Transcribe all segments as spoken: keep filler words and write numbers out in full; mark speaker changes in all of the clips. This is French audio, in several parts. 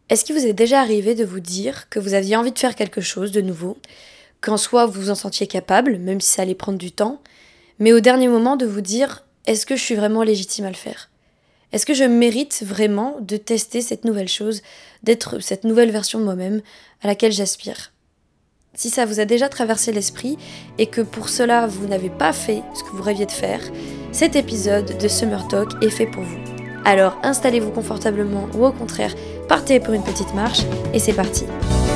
Speaker 1: Est-ce qu'il vous est déjà arrivé de vous dire que vous aviez envie de faire quelque chose de nouveau, qu'en soi vous vous en sentiez capable, même si ça allait prendre du temps, mais au dernier moment de vous dire est-ce que je suis vraiment légitime à le faire? Est-ce que je mérite vraiment de tester cette nouvelle chose, d'être cette nouvelle version de moi-même à laquelle j'aspire? Si ça vous a déjà traversé l'esprit et que pour cela vous n'avez pas fait ce que vous rêviez de faire, cet épisode de Summer Talk est fait pour vous. Alors installez-vous confortablement ou au contraire, partez pour une petite marche et c'est parti.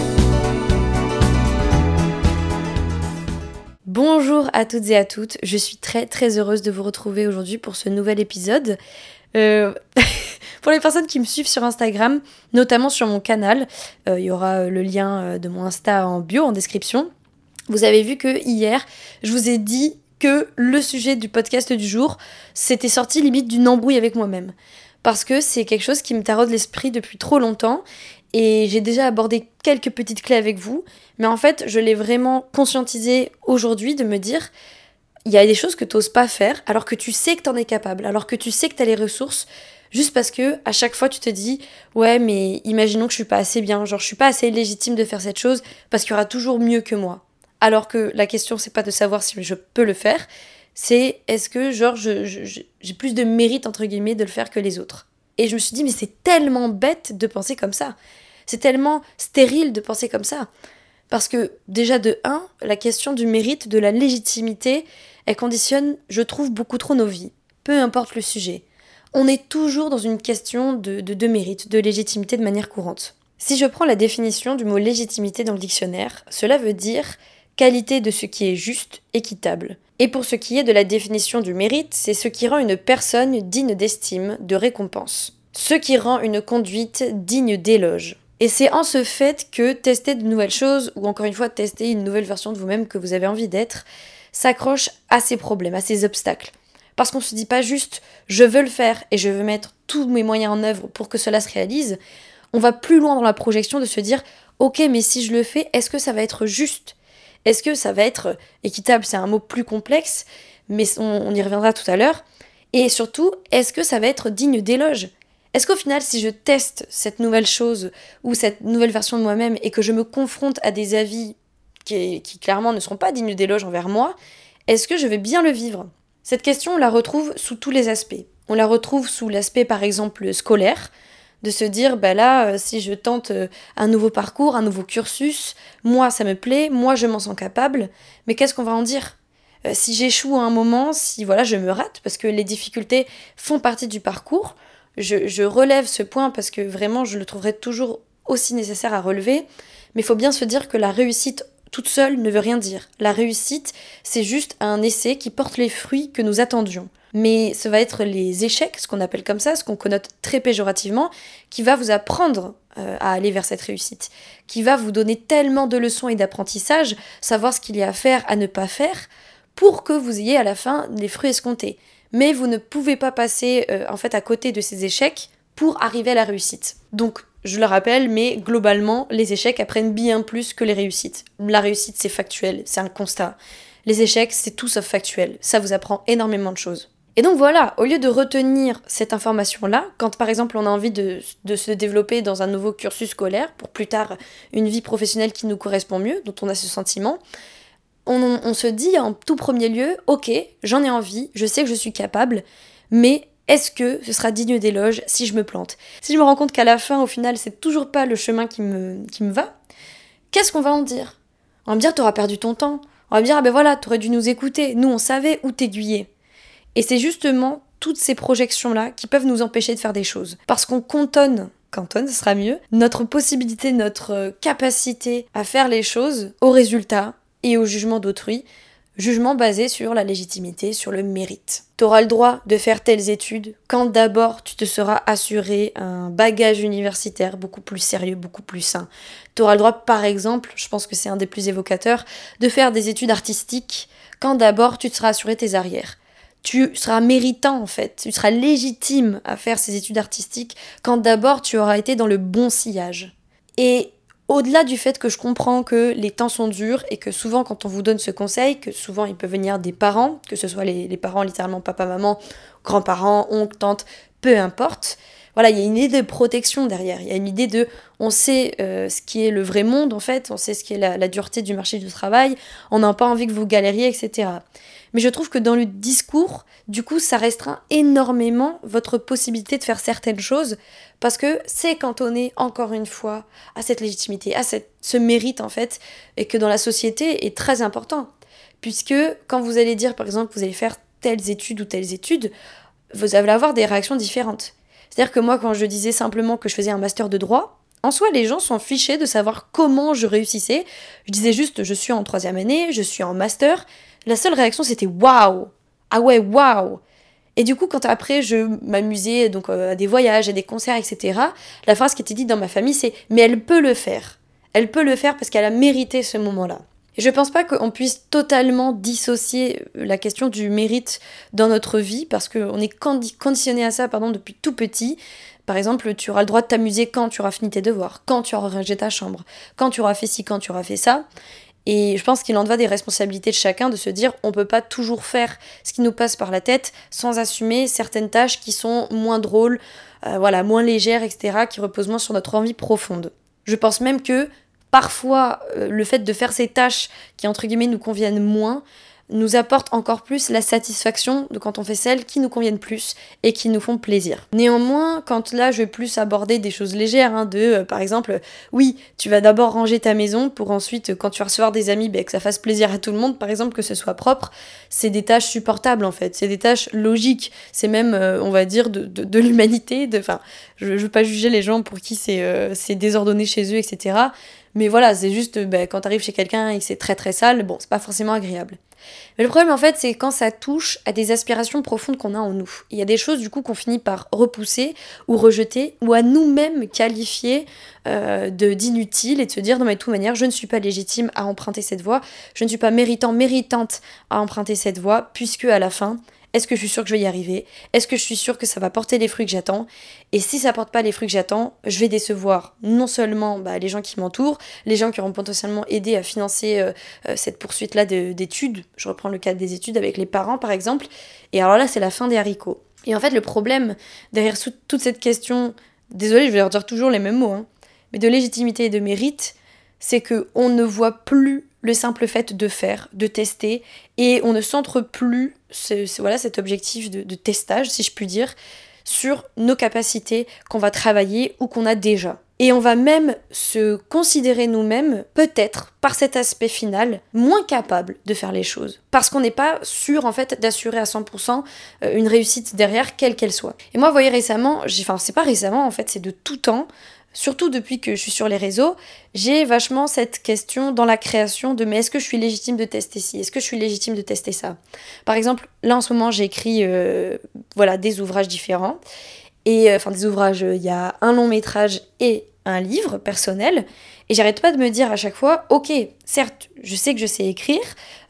Speaker 1: Bonjour à toutes et à toutes, je suis très très heureuse de vous retrouver aujourd'hui pour ce nouvel épisode. Euh... Pour les personnes qui me suivent sur Instagram, notamment sur mon canal, euh, il y aura le lien de mon Insta en bio, en description. Vous avez vu que hier, je vous ai dit que le sujet du podcast du jour, c'était sorti limite d'une embrouille avec moi-même. Parce que c'est quelque chose qui me taraude l'esprit depuis trop longtemps et j'ai déjà abordé quelques petites clés avec vous. Mais en fait, je l'ai vraiment conscientisé aujourd'hui de me dire... Il y a des choses que tu n'oses pas faire alors que tu sais que tu en es capable, alors que tu sais que tu as les ressources, juste parce que à chaque fois tu te dis ouais mais imaginons que je suis pas assez bien, genre je suis pas assez légitime de faire cette chose parce qu'il y aura toujours mieux que moi. Alors que la question c'est pas de savoir si je peux le faire, c'est est-ce que genre je, je, j'ai plus de mérite entre guillemets de le faire que les autres. Et je me suis dit mais c'est tellement bête de penser comme ça, c'est tellement stérile de penser comme ça. Parce que déjà de un, la question du mérite, de la légitimité, elle conditionne, je trouve, beaucoup trop nos vies. Peu importe le sujet. On est toujours dans une question de, de, de mérite, de légitimité de manière courante. Si je prends la définition du mot légitimité dans le dictionnaire, cela veut dire qualité de ce qui est juste, équitable. Et pour ce qui est de la définition du mérite, c'est ce qui rend une personne digne d'estime, de récompense. Ce qui rend une conduite digne d'éloge. Et c'est en ce fait que tester de nouvelles choses, ou encore une fois tester une nouvelle version de vous-même que vous avez envie d'être, s'accroche à ces problèmes, à ces obstacles. Parce qu'on se dit pas juste « je veux le faire et je veux mettre tous mes moyens en œuvre pour que cela se réalise », on va plus loin dans la projection de se dire « ok, mais si je le fais, est-ce que ça va être juste ? Est-ce que ça va être équitable ?» C'est un mot plus complexe, mais on, on y reviendra tout à l'heure. Et surtout, est-ce que ça va être digne d'éloge ? Est-ce qu'au final, si je teste cette nouvelle chose ou cette nouvelle version de moi-même et que je me confronte à des avis qui, qui clairement ne seront pas dignes d'éloge envers moi, est-ce que je vais bien le vivre ? Cette question, on la retrouve sous tous les aspects. On la retrouve sous l'aspect, par exemple, scolaire, de se dire, bah là, euh, si je tente euh, un nouveau parcours, un nouveau cursus, moi, ça me plaît, moi, je m'en sens capable, mais qu'est-ce qu'on va en dire ? euh, Si j'échoue à un moment, si voilà, je me rate, parce que les difficultés font partie du parcours, Je, je relève ce point parce que vraiment je le trouverai toujours aussi nécessaire à relever, mais il faut bien se dire que la réussite toute seule ne veut rien dire. La réussite, c'est juste un essai qui porte les fruits que nous attendions. Mais ce va être les échecs, ce qu'on appelle comme ça, ce qu'on connote très péjorativement, qui va vous apprendre euh, à aller vers cette réussite, qui va vous donner tellement de leçons et d'apprentissage, savoir ce qu'il y a à faire, à ne pas faire, pour que vous ayez à la fin les fruits escomptés. Mais vous ne pouvez pas passer euh, en fait à côté de ces échecs pour arriver à la réussite. Donc, je le rappelle, mais globalement, les échecs apprennent bien plus que les réussites. La réussite, c'est factuel, c'est un constat. Les échecs, c'est tout sauf factuel. Ça vous apprend énormément de choses. Et donc voilà, au lieu de retenir cette information-là, quand par exemple on a envie de, de se développer dans un nouveau cursus scolaire, pour plus tard une vie professionnelle qui nous correspond mieux, dont on a ce sentiment, On, on se dit en tout premier lieu, ok, j'en ai envie, je sais que je suis capable, mais est-ce que ce sera digne d'éloge si je me plante ? Si je me rends compte qu'à la fin, au final, c'est toujours pas le chemin qui me, qui me va, qu'est-ce qu'on va en dire ? On va me dire, t'auras perdu ton temps. On va me dire, ah ben voilà, t'aurais dû nous écouter, nous on savait où t'aiguiller. Et c'est justement toutes ces projections-là qui peuvent nous empêcher de faire des choses. Parce qu'on cantonne, cantonne, ce sera mieux, notre possibilité, notre capacité à faire les choses au résultat, et au jugement d'autrui, jugement basé sur la légitimité, sur le mérite. Tu auras le droit de faire telles études quand d'abord tu te seras assuré un bagage universitaire beaucoup plus sérieux, beaucoup plus sain. Tu auras le droit, par exemple, je pense que c'est un des plus évocateurs, de faire des études artistiques quand d'abord tu te seras assuré tes arrières. Tu seras méritant en fait, tu seras légitime à faire ces études artistiques quand d'abord tu auras été dans le bon sillage. Et au-delà du fait que je comprends que les temps sont durs et que souvent quand on vous donne ce conseil, que souvent il peut venir des parents, que ce soit les, les parents littéralement papa, maman, grands-parents, oncles, tantes, peu importe, voilà, il y a une idée de protection derrière. Il y a une idée de, on sait euh, ce qui est le vrai monde en fait, on sait ce qui est la, la dureté du marché du travail, on n'a pas envie que vous galériez, et cetera. Mais je trouve que dans le discours, du coup, ça restreint énormément votre possibilité de faire certaines choses parce que c'est cantonné, encore une fois, à cette légitimité, à cette, ce mérite, en fait, et que dans la société est très important. Puisque quand vous allez dire, par exemple, que vous allez faire telles études ou telles études, vous allez avoir des réactions différentes. C'est-à-dire que moi, quand je disais simplement que je faisais un master de droit, en soi, les gens s'en fichaient de savoir comment je réussissais. Je disais juste, je suis en troisième année, je suis en master. La seule réaction, c'était waouh! Ah ouais, waouh! Et du coup, quand après je m'amusais donc euh, à des voyages, à des concerts, et cetera, la phrase qui était dite dans ma famille, c'est mais elle peut le faire. Elle peut le faire parce qu'elle a mérité ce moment-là. Et je pense pas qu'on puisse totalement dissocier la question du mérite dans notre vie parce qu'on est condi- conditionné à ça pardon, depuis tout petit. Par exemple, tu auras le droit de t'amuser quand tu auras fini tes devoirs, quand tu auras rangé ta chambre, quand tu auras fait ci, quand tu auras fait ça. Et je pense qu'il en va des responsabilités de chacun de se dire on peut pas toujours faire ce qui nous passe par la tête sans assumer certaines tâches qui sont moins drôles, euh, voilà, moins légères, et cetera, qui reposent moins sur notre envie profonde. Je pense même que parfois euh, le fait de faire ces tâches qui entre guillemets nous conviennent moins nous apporte encore plus la satisfaction de quand on fait celles qui nous conviennent plus et qui nous font plaisir. Néanmoins, quand là je vais plus aborder des choses légères, hein, de euh, par exemple, oui, tu vas d'abord ranger ta maison pour ensuite, quand tu vas recevoir des amis, bah, que ça fasse plaisir à tout le monde, par exemple, que ce soit propre, c'est des tâches supportables en fait, c'est des tâches logiques, c'est même, euh, on va dire, de, de, de l'humanité, enfin, je, je veux pas juger les gens pour qui c'est, euh, c'est désordonné chez eux, et cetera. Mais voilà, c'est juste, bah, quand t'arrives chez quelqu'un et que c'est très très sale, bon, c'est pas forcément agréable. Mais le problème en fait c'est quand ça touche à des aspirations profondes qu'on a en nous. Il y a des choses du coup qu'on finit par repousser ou rejeter ou à nous-mêmes qualifier euh, de, d'inutiles et de se dire non mais de toute manière je ne suis pas légitime à emprunter cette voie, je ne suis pas méritant, méritante à emprunter cette voie puisque à la fin est-ce que je suis sûre que je vais y arriver? Est-ce que je suis sûre que ça va porter les fruits que j'attends? Et si ça porte pas les fruits que j'attends, je vais décevoir non seulement bah, les gens qui m'entourent, les gens qui auront potentiellement aidé à financer euh, euh, cette poursuite-là de, d'études. Je reprends le cadre des études avec les parents par exemple. Et alors là, c'est la fin des haricots. Et en fait, le problème derrière sous, toute cette question, désolée, je vais leur dire toujours les mêmes mots, hein, mais de légitimité et de mérite, c'est qu'on ne voit plus le simple fait de faire, de tester, et on ne centre plus ce, ce, voilà, cet objectif de, de testage, si je puis dire, sur nos capacités qu'on va travailler ou qu'on a déjà. Et on va même se considérer nous-mêmes, peut-être, par cet aspect final, moins capables de faire les choses. Parce qu'on n'est pas sûr, en fait, d'assurer à cent pour cent une réussite derrière, quelle qu'elle soit. Et moi, vous voyez, récemment, j'ai, enfin, c'est pas récemment, en fait, c'est de tout temps, surtout depuis que je suis sur les réseaux, j'ai vachement cette question dans la création de mais est-ce que je suis légitime de tester ci? Est-ce que je suis légitime de tester ça? Par exemple, là en ce moment j'écris euh, voilà, des ouvrages différents. Et enfin des ouvrages, il y a un long métrage et un livre personnel. Et j'arrête pas de me dire à chaque fois, ok, certes, je sais que je sais écrire,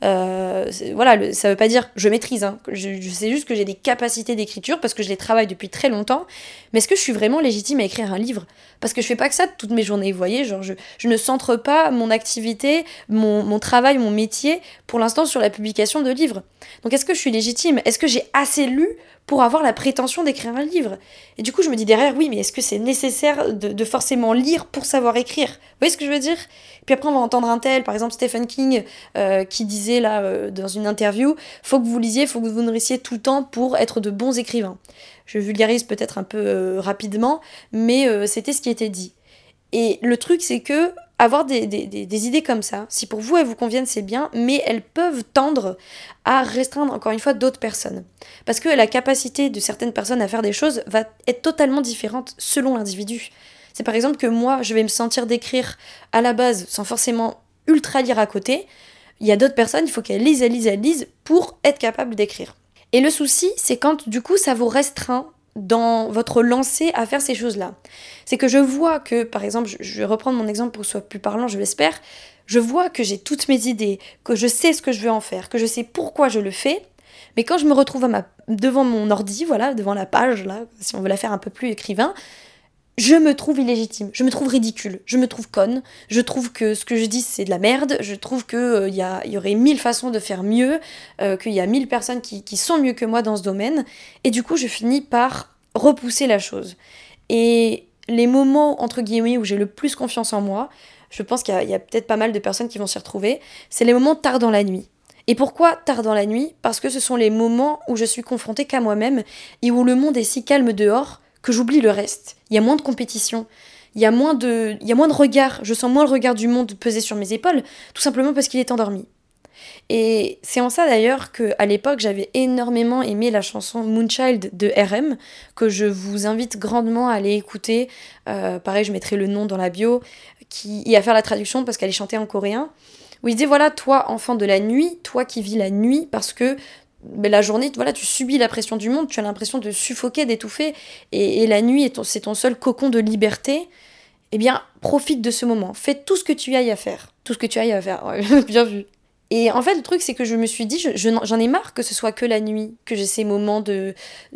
Speaker 1: euh, voilà, le, ça veut pas dire je maîtrise, hein, je, je sais juste que j'ai des capacités d'écriture parce que je les travaille depuis très longtemps, mais est-ce que je suis vraiment légitime à écrire un livre? Parce que je fais pas que ça toutes mes journées, vous voyez, genre je, je ne centre pas mon activité, mon, mon travail, mon métier, pour l'instant sur la publication de livres. Donc est-ce que je suis légitime? Est-ce que j'ai assez lu pour avoir la prétention d'écrire un livre? Et du coup, je me dis derrière, oui, mais est-ce que c'est nécessaire de, de forcément lire pour savoir écrire? Vous voyez ce que je veux dire? Puis après, on va entendre un tel, par exemple Stephen King, euh, qui disait là, euh, dans une interview, faut que vous lisiez, faut que vous nourrissiez tout le temps pour être de bons écrivains. Je vulgarise peut-être un peu euh, rapidement, mais euh, c'était ce qui était dit. Et le truc, c'est que avoir des, des, des, des idées comme ça, si pour vous elles vous conviennent, c'est bien, mais elles peuvent tendre à restreindre encore une fois d'autres personnes. Parce que la capacité de certaines personnes à faire des choses va être totalement différente selon l'individu. C'est par exemple que moi, je vais me sentir d'écrire à la base sans forcément ultra lire à côté. Il y a d'autres personnes, il faut qu'elles lisent, elles lisent, elles lisent pour être capable d'écrire. Et le souci, c'est quand du coup ça vous restreint dans votre lancée à faire ces choses-là. C'est que je vois que, par exemple, je vais reprendre mon exemple pour que ce soit plus parlant, je l'espère, je vois que j'ai toutes mes idées, que je sais ce que je veux en faire, que je sais pourquoi je le fais, mais quand je me retrouve à ma, devant mon ordi, voilà, devant la page, là, si on veut la faire un peu plus écrivain, je me trouve illégitime, je me trouve ridicule, je me trouve conne, je trouve que ce que je dis c'est de la merde, je trouve qu'il euh, y, a, y aurait mille façons de faire mieux, euh, qu'il y a mille personnes qui, qui sont mieux que moi dans ce domaine, et du coup je finis par repousser la chose. Et les moments, entre guillemets, où j'ai le plus confiance en moi, je pense qu'il y a, il y a peut-être pas mal de personnes qui vont s'y retrouver, c'est les moments tard dans la nuit. Et pourquoi tard dans la nuit ? Parce que ce sont les moments où je suis confrontée qu'à moi-même et où le monde est si calme dehors que j'oublie le reste. Il y a moins de compétition, il y a moins de, il y a moins de regard, je sens moins le regard du monde peser sur mes épaules, tout simplement parce qu'il est endormi. Et c'est en ça d'ailleurs qu'à l'époque j'avais énormément aimé la chanson Moonchild de R M, que je vous invite grandement à aller écouter. Euh, pareil, je mettrai le nom dans la bio, qui, et à faire la traduction parce qu'elle est chantée en coréen, où il dit voilà, toi enfant de la nuit, toi qui vis la nuit parce que ben, la journée, voilà, tu subis la pression du monde, tu as l'impression de suffoquer, d'étouffer, et, et la nuit est ton, c'est ton seul cocon de liberté. Eh bien, profite de ce moment, fais tout ce que tu ailles à faire, tout ce que tu ailles à faire, ouais, bien vu. Et en fait, le truc, c'est que je me suis dit, je, je n'en- j'en ai marre que ce soit que la nuit, que j'ai ces moments de,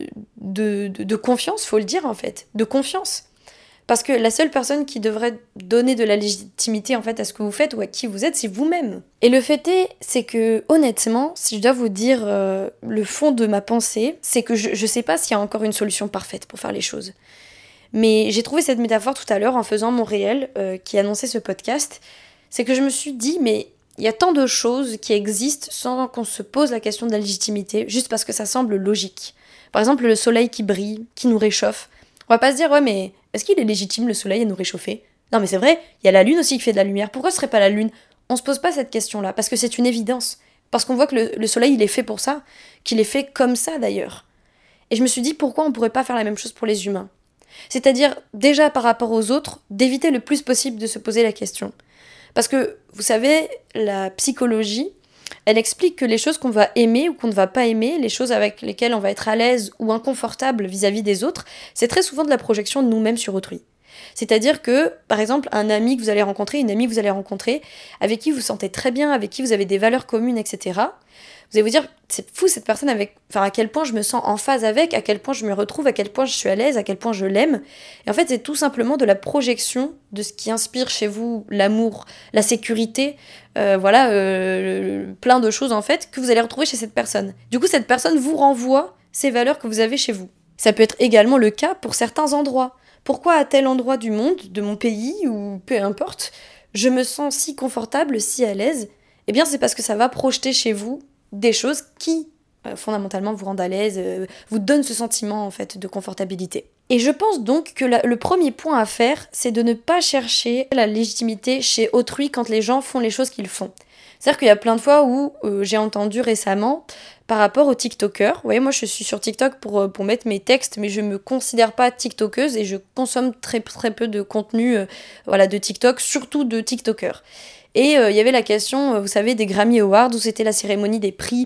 Speaker 1: de, de, de confiance, faut le dire en fait, de confiance. Parce que la seule personne qui devrait donner de la légitimité en fait à ce que vous faites ou à qui vous êtes, c'est vous-même. Et le fait est, c'est que honnêtement, si je dois vous dire euh, le fond de ma pensée, c'est que je, je sais pas s'il y a encore une solution parfaite pour faire les choses. Mais j'ai trouvé cette métaphore tout à l'heure en faisant mon réel euh, qui annonçait ce podcast. C'est que je me suis dit, mais il y a tant de choses qui existent sans qu'on se pose la question de la légitimité, juste parce que ça semble logique. Par exemple, le soleil qui brille, qui nous réchauffe. On va pas se dire, ouais, mais est-ce qu'il est légitime le soleil à nous réchauffer ? Non, mais c'est vrai, il y a la lune aussi qui fait de la lumière. Pourquoi ce serait pas la lune ? On se pose pas cette question-là, parce que c'est une évidence. Parce qu'on voit que le, le soleil, il est fait pour ça, qu'il est fait comme ça d'ailleurs. Et je me suis dit, pourquoi on pourrait pas faire la même chose pour les humains ? C'est-à-dire, déjà par rapport aux autres, d'éviter le plus possible de se poser la question. Parce que, vous savez, la psychologie, elle explique que les choses qu'on va aimer ou qu'on ne va pas aimer, les choses avec lesquelles on va être à l'aise ou inconfortable vis-à-vis des autres, c'est très souvent de la projection de nous-mêmes sur autrui. C'est-à-dire que, par exemple, un ami que vous allez rencontrer, une amie que vous allez rencontrer, avec qui vous vous sentez très bien, avec qui vous avez des valeurs communes, et cetera, vous allez vous dire, c'est fou cette personne, avec, enfin, à quel point je me sens en phase avec, à quel point je me retrouve, à quel point je suis à l'aise, à quel point je l'aime. Et en fait, c'est tout simplement de la projection de ce qui inspire chez vous l'amour, la sécurité, euh, voilà, euh, plein de choses en fait, que vous allez retrouver chez cette personne. Du coup, cette personne vous renvoie ces valeurs que vous avez chez vous. Ça peut être également le cas pour certains endroits. Pourquoi à tel endroit du monde, de mon pays, ou peu importe, je me sens si confortable, si à l'aise ? Eh bien, c'est parce que ça va projeter chez vous des choses qui, euh, fondamentalement, vous rendent à l'aise, euh, vous donnent ce sentiment, en fait, de confortabilité. Et je pense donc que la, le premier point à faire, c'est de ne pas chercher la légitimité chez autrui quand les gens font les choses qu'ils font. C'est-à-dire qu'il y a plein de fois où euh, j'ai entendu récemment, par rapport aux TikTokers, vous voyez, moi je suis sur TikTok pour, euh, pour mettre mes textes, mais je me considère pas TikTokeuse et je consomme très, très peu de contenu euh, voilà, de TikTok, surtout de TikTokers. Et il euh, y avait la question, euh, vous savez, des Grammy Awards, où c'était la cérémonie des prix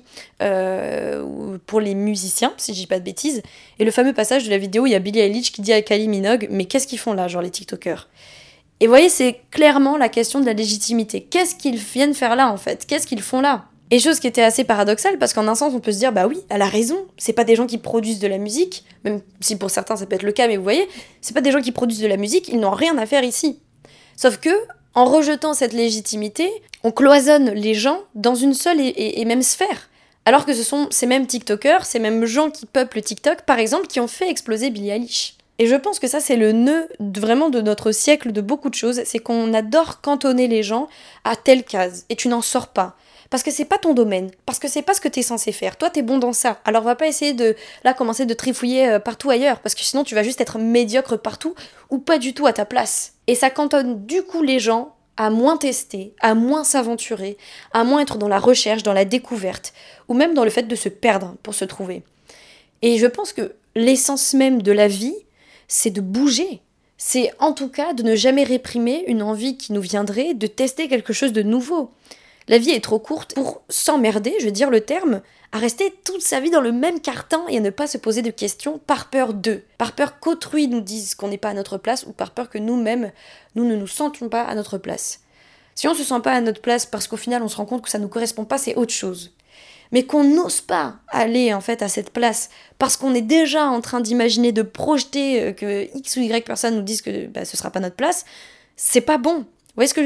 Speaker 1: euh, pour les musiciens, si je dis pas de bêtises. Et le fameux passage de la vidéo, il y a Billie Eilish qui dit à Kylie Minogue, mais qu'est-ce qu'ils font là, genre les TikTokers ? Et vous voyez, c'est clairement la question de la légitimité. Qu'est-ce qu'ils viennent faire là, en fait ? Qu'est-ce qu'ils font là ? Et chose qui était assez paradoxale, parce qu'en un sens, on peut se dire, bah oui, elle a raison, c'est pas des gens qui produisent de la musique, même si pour certains ça peut être le cas, mais vous voyez, c'est pas des gens qui produisent de la musique, ils n'ont rien à faire ici. Sauf que, en rejetant cette légitimité, on cloisonne les gens dans une seule et, et, et même sphère. Alors que ce sont ces mêmes TikTokers, ces mêmes gens qui peuplent TikTok, par exemple, qui ont fait exploser Billie Eilish. Et je pense que ça, c'est le nœud de, vraiment de notre siècle, de beaucoup de choses, c'est qu'on adore cantonner les gens à telle case, et tu n'en sors pas. Parce que c'est pas ton domaine, parce que c'est pas ce que t'es censé faire. Toi, t'es bon dans ça. Alors, va pas essayer de, là, commencer de trifouiller euh, partout ailleurs, parce que sinon, tu vas juste être médiocre partout, ou pas du tout à ta place. Et ça cantonne du coup les gens à moins tester, à moins s'aventurer, à moins être dans la recherche, dans la découverte, ou même dans le fait de se perdre pour se trouver. Et je pense que l'essence même de la vie, c'est de bouger. C'est en tout cas de ne jamais réprimer une envie qui nous viendrait de tester quelque chose de nouveau. La vie est trop courte pour s'emmerder, je veux dire le terme, à rester toute sa vie dans le même carcan et à ne pas se poser de questions par peur d'eux. Par peur qu'autrui nous dise qu'on n'est pas à notre place ou par peur que nous-mêmes, nous ne nous sentons pas à notre place. Si on ne se sent pas à notre place parce qu'au final on se rend compte que ça ne nous correspond pas, c'est autre chose. Mais qu'on n'ose pas aller en fait à cette place parce qu'on est déjà en train d'imaginer, de projeter que X ou Y personne nous dise que bah, ce sera pas notre place, c'est pas bon. Vous voyez ce que je veux dire ?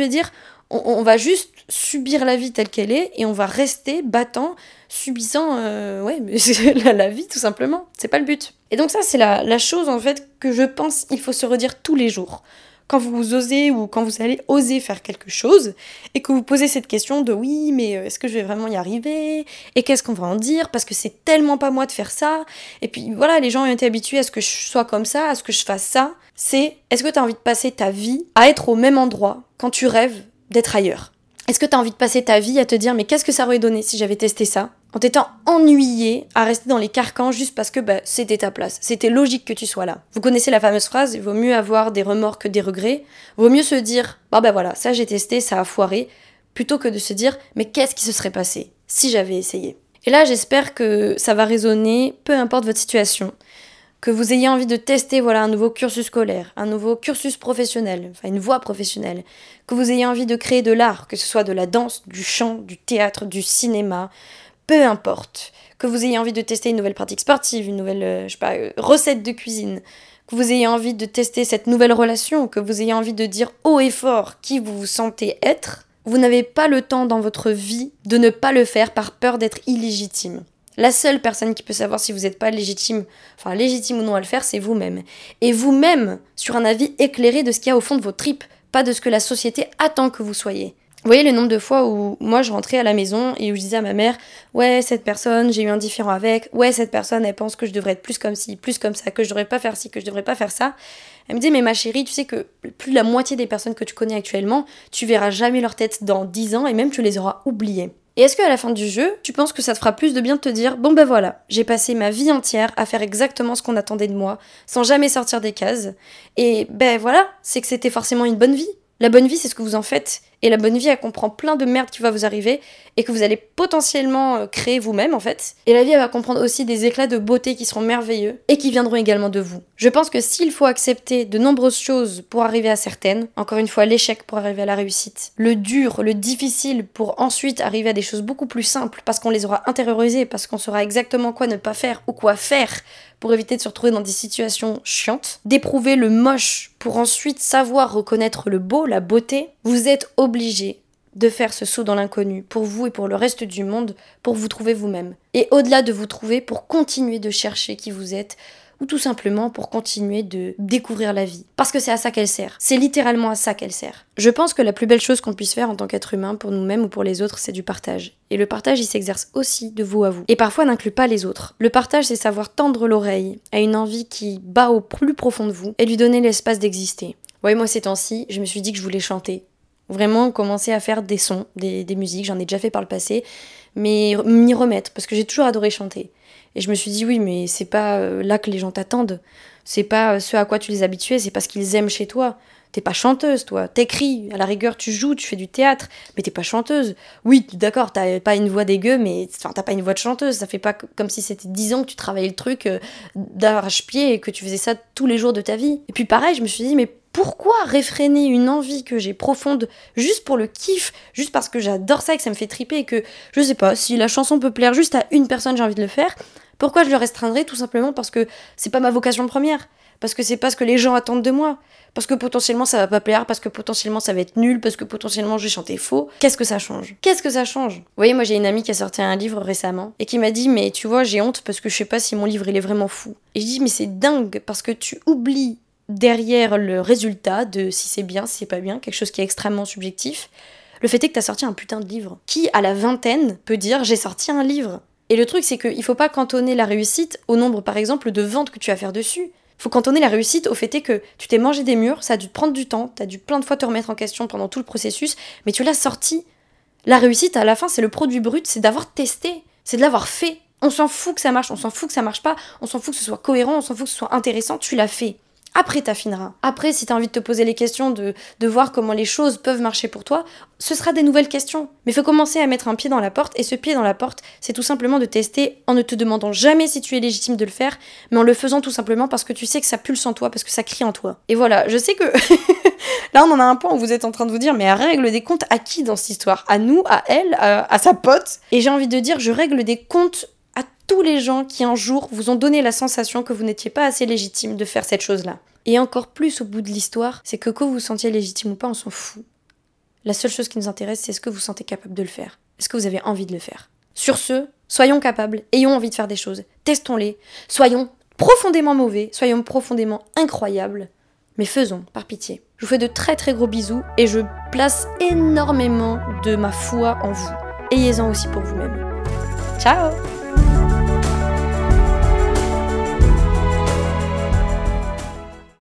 Speaker 1: On, on va juste subir la vie telle qu'elle est et on va rester battant, subissant euh, ouais, la, la vie tout simplement. C'est pas le but. Et donc ça, c'est la, la chose en fait que je pense il faut se redire tous les jours. Quand vous osez ou quand vous allez oser faire quelque chose et que vous posez cette question de oui, mais est-ce que je vais vraiment y arriver? Et qu'est-ce qu'on va en dire? Parce que c'est tellement pas moi de faire ça. Et puis voilà, les gens ont été habitués à ce que je sois comme ça, à ce que je fasse ça. C'est, est-ce que tu as envie de passer ta vie à être au même endroit quand tu rêves d'être ailleurs? Est-ce que tu as envie de passer ta vie à te dire mais qu'est-ce que ça aurait donné si j'avais testé ça? En t'étant ennuyé à rester dans les carcans juste parce que bah, c'était ta place. C'était logique que tu sois là. Vous connaissez la fameuse phrase, il vaut mieux avoir des remords que des regrets. Vaut mieux se dire, bah bah voilà, ça j'ai testé, ça a foiré, plutôt que de se dire, mais qu'est-ce qui se serait passé si j'avais essayé? Et là, j'espère que ça va résonner, peu importe votre situation. Que vous ayez envie de tester voilà, un nouveau cursus scolaire, un nouveau cursus professionnel, enfin une voie professionnelle, que vous ayez envie de créer de l'art, que ce soit de la danse, du chant, du théâtre, du cinéma, peu importe, que vous ayez envie de tester une nouvelle pratique sportive, une nouvelle euh, je sais pas, euh, recette de cuisine, que vous ayez envie de tester cette nouvelle relation, que vous ayez envie de dire haut et fort qui vous vous sentez être, vous n'avez pas le temps dans votre vie de ne pas le faire par peur d'être illégitime. La seule personne qui peut savoir si vous n'êtes pas légitime, enfin légitime ou non à le faire, c'est vous-même. Et vous-même, sur un avis éclairé de ce qu'il y a au fond de vos tripes, pas de ce que la société attend que vous soyez. Vous voyez le nombre de fois où moi je rentrais à la maison et où je disais à ma mère « Ouais, cette personne, j'ai eu un différend avec. Ouais, cette personne, elle pense que je devrais être plus comme ci, plus comme ça, que je devrais pas faire ci, que je devrais pas faire ça. » Elle me dit « Mais ma chérie, tu sais que plus de la moitié des personnes que tu connais actuellement, tu verras jamais leur tête dans dix ans et même tu les auras oubliées. » Et est-ce qu'à la fin du jeu, tu penses que ça te fera plus de bien de te dire « Bon ben voilà, j'ai passé ma vie entière à faire exactement ce qu'on attendait de moi, sans jamais sortir des cases. Et ben voilà, c'est que c'était forcément une bonne vie. » La bonne vie, c'est ce que vous en faites. Et la bonne vie, elle comprend plein de merde qui va vous arriver et que vous allez potentiellement créer vous-même, en fait. Et la vie, elle va comprendre aussi des éclats de beauté qui seront merveilleux et qui viendront également de vous. Je pense que s'il faut accepter de nombreuses choses pour arriver à certaines, encore une fois, l'échec pour arriver à la réussite, le dur, le difficile pour ensuite arriver à des choses beaucoup plus simples parce qu'on les aura intériorisées, parce qu'on saura exactement quoi ne pas faire ou quoi faire pour éviter de se retrouver dans des situations chiantes, d'éprouver le moche pour ensuite savoir reconnaître le beau, la beauté, vous êtes obligé de faire ce saut dans l'inconnu pour vous et pour le reste du monde, pour vous trouver vous-même. Et au-delà de vous trouver, pour continuer de chercher qui vous êtes, ou tout simplement pour continuer de découvrir la vie. Parce que c'est à ça qu'elle sert. C'est littéralement à ça qu'elle sert. Je pense que la plus belle chose qu'on puisse faire en tant qu'être humain, pour nous-mêmes ou pour les autres, c'est du partage. Et le partage, il s'exerce aussi de vous à vous. Et parfois, n'inclut pas les autres. Le partage, c'est savoir tendre l'oreille à une envie qui bat au plus profond de vous et lui donner l'espace d'exister. Ouais, moi, ces temps-ci, je me suis dit que je voulais chanter. Vraiment commencer à faire des sons, des, des musiques, j'en ai déjà fait par le passé, mais m'y remettre, parce que j'ai toujours adoré chanter. Et je me suis dit oui, mais c'est pas là que les gens t'attendent, c'est pas ce à quoi tu les habituais, c'est pas ce qu'ils aiment chez toi. T'es pas chanteuse, toi, t'écris, à la rigueur tu joues, tu fais du théâtre, mais t'es pas chanteuse. Oui, d'accord, t'as pas une voix dégueu, mais enfin, t'as pas une voix de chanteuse, ça fait pas comme si c'était dix ans que tu travaillais le truc euh, d'arrache-pied et que tu faisais ça tous les jours de ta vie. Et puis pareil, je me suis dit, mais pourquoi réfréner une envie que j'ai profonde juste pour le kiff, juste parce que j'adore ça et que ça me fait triper et que, je sais pas, si la chanson peut plaire juste à une personne, j'ai envie de le faire, pourquoi je le restreindrais? Tout simplement parce que c'est pas ma vocation première, parce que c'est pas ce que les gens attendent de moi, parce que potentiellement ça va pas plaire, parce que potentiellement ça va être nul, parce que potentiellement je vais chanter faux. Qu'est-ce que ça change? Qu'est-ce que ça change? Vous voyez, moi j'ai une amie qui a sorti un livre récemment et qui m'a dit mais tu vois, j'ai honte parce que je sais pas si mon livre il est vraiment fou. Et je dis mais c'est dingue parce que tu oublies derrière le résultat de si c'est bien, si c'est pas bien, quelque chose qui est extrêmement subjectif, le fait est que t'as sorti un putain de livre. Qui, à la vingtaine, peut dire « j'ai sorti un livre » ? Et le truc, c'est qu'il faut pas cantonner la réussite au nombre, par exemple, de ventes que tu vas faire dessus. Faut cantonner la réussite au fait est que tu t'es mangé des murs, ça a dû te prendre du temps, t'as dû plein de fois te remettre en question pendant tout le processus, mais tu l'as sorti. La réussite, à la fin, c'est le produit brut, c'est d'avoir testé, c'est de l'avoir fait. On s'en fout que ça marche, on s'en fout que ça marche pas, on s'en fout que ce soit cohérent, on s'en fout que ce soit intéressant, tu l'as fait. Après, t'affineras. Après, si t'as envie de te poser les questions, de, de voir comment les choses peuvent marcher pour toi, ce sera des nouvelles questions. Mais il faut commencer à mettre un pied dans la porte, et ce pied dans la porte, c'est tout simplement de tester en ne te demandant jamais si tu es légitime de le faire, mais en le faisant tout simplement parce que tu sais que ça pulse en toi, parce que ça crie en toi. Et voilà, je sais que là on en a un point où vous êtes en train de vous dire, mais elle règle des comptes à qui dans cette histoire? À nous, à elle, à, à sa pote? Et j'ai envie de dire, je règle des comptes à tous les gens qui un jour vous ont donné la sensation que vous n'étiez pas assez légitime de faire cette chose-là. Et encore plus au bout de l'histoire, c'est que que vous vous sentiez légitime ou pas, on s'en fout. La seule chose qui nous intéresse, c'est est-ce que vous vous sentez capable de le faire? Est-ce que vous avez envie de le faire? Sur ce, soyons capables, ayons envie de faire des choses, testons-les, soyons profondément mauvais, soyons profondément incroyables, mais faisons, par pitié. Je vous fais de très très gros bisous et je place énormément de ma foi en vous. Ayez-en aussi pour vous-même. Ciao!